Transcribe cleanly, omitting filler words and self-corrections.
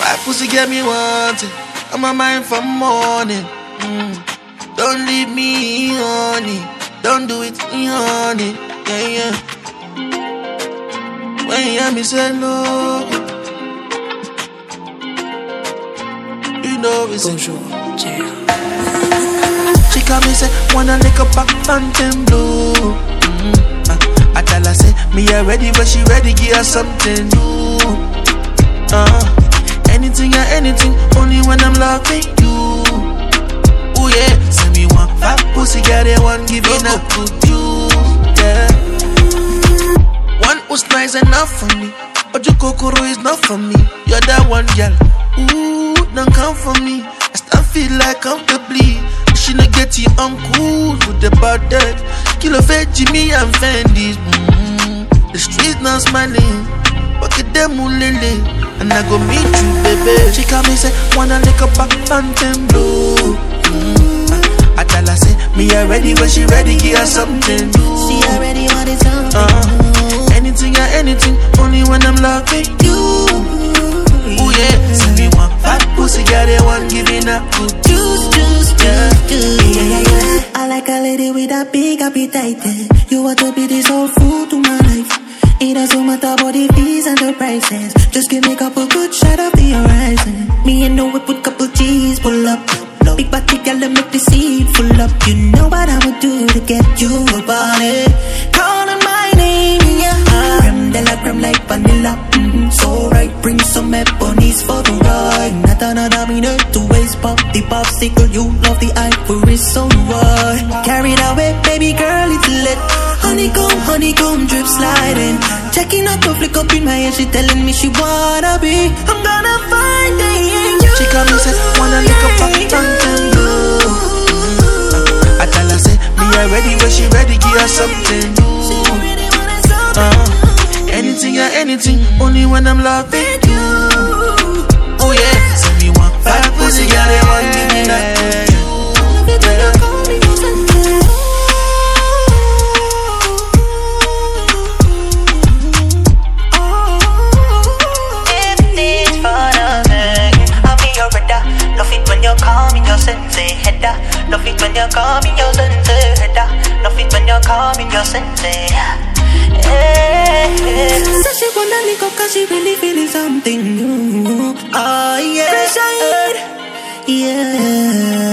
That pussy get me wanted. On my mind for morning. Don't leave me, honey. Don't do it, honey. Yeah, yeah. When you hear me say no, you know it's Bonjour, She call me say, wanna lick up back Phantom Blue. I tell her say, me already, but she ready, give her something new. Anything or anything, only when I'm loving you. Oh yeah, say me one fat pussy, girl, they want giving up to you. Yeah. One was nice enough for me, but your kokoro is not for me. You're that one, girl. Ooh, don't come for me. I still feel like comfortably. She no get you, I'm cool with the bad dead. Kilo fed Jimmy and Fendi's. The streets not smiling, but get them lily. And I go meet you, baby. She call me say, wanna lick up back Phantom Blue. I tell her say, me already when she ready, give her something new. She already wanted something. Anything or anything, only when I'm loving you. Oh yeah, say me one fat pussy, girl, they want giving up good juice. Yeah. I like a lady with a big appetite. You want to be this whole food to my life. It doesn't matter about the fees and the prices. Just give me a couple good shot of the horizon. Me and no whip with couple G's, pull up. Big body girl, let make the seat full up. You know what I would do to get you about it. Calling my name, yeah. Creme de la creme like vanilla. So right, bring some ebonies for the ride. Not another minute to waste. Pop the popsicle, you love the ivory, so what? Carried away, baby girl, it's lit. Honeycomb, drip sliding. Checking out the flick up in my head, she telling me she wanna be. I'm gonna find it in you. She come and say, wanna lick up back Phantom Blue. I tell her say, me already when she ready, give her something new. Anything or anything, only when I'm loving you. Oh yeah, say me one fat pussy, girl, they want give me that. Call me your sensei, header. Love it when you call me your sensei, header. Love it when you call me your sensei. So she wanna lick up 'cause she really feeling something new. Oh yeah, yeah.